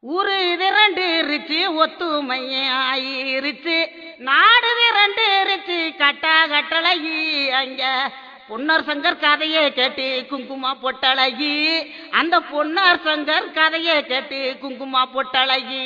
ஊரு விரண்டுருச்சு ஒத்துமையாயிருச்சு நாடு விரண்டுருச்சு கட்டா கட்டழகி அங்க பொன்னார் சங்கர் கதையை கேட்டு குங்குமா பொட்டழகி அந்த பொன்னார் சங்கர் கதையை கேட்டு குங்குமா பொட்டழகி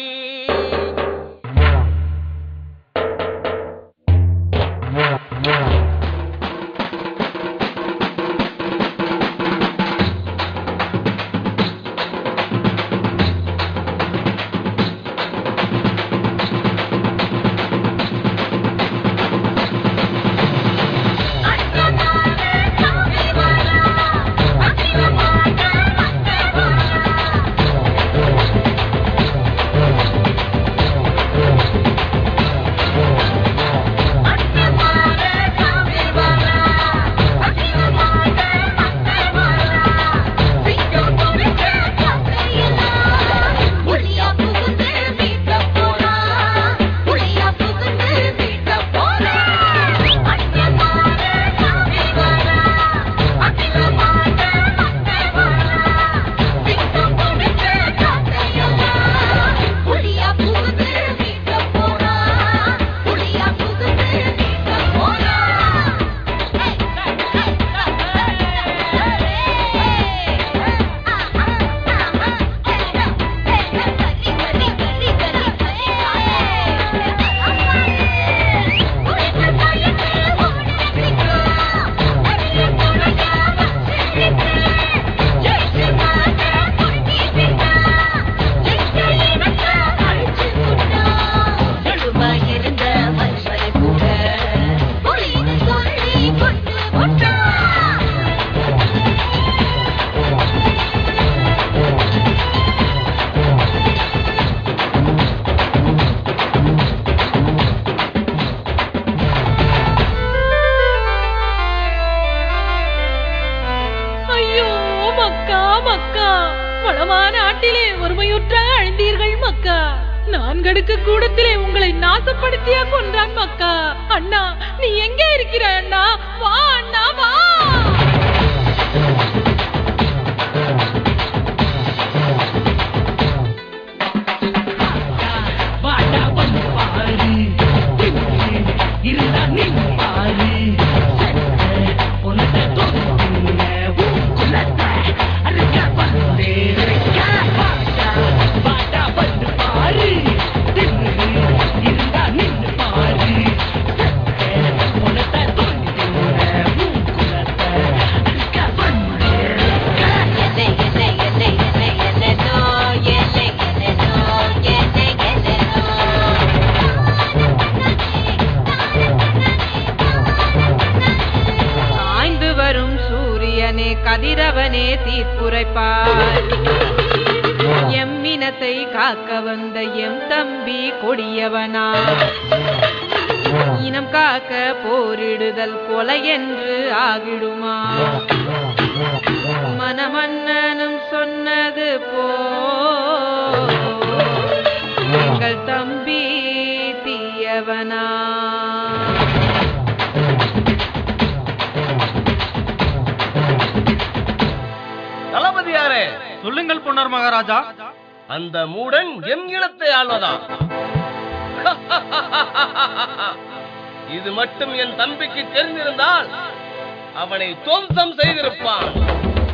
கூடத்திலே உங்களை நாசப்படுத்தியா கொன்றான் மக்கா. அண்ணா நீ எங்க இருக்கிற அண்ணா? வா அண்ணா வா. கதிரவனே தீர்ப்புரைப்பார் எம்மினத்தை காக்க வந்த எம் தம்பி கொடியவனா இனம் காக்க போரிடுதல் கொலை என்று ஆகிடுமா மனமன்னனும் சொன்னது போ எங்கள் தம்பி தீயவனா. சொல்லுங்கள் பொன்னர் மகாராஜா. அந்த மூடன் எம் இனத்தை ஆள்வதா? இது மட்டும் என் தம்பிக்கு தெரிந்திருந்தால் அவனை துவம்சம் செய்திருப்பான்.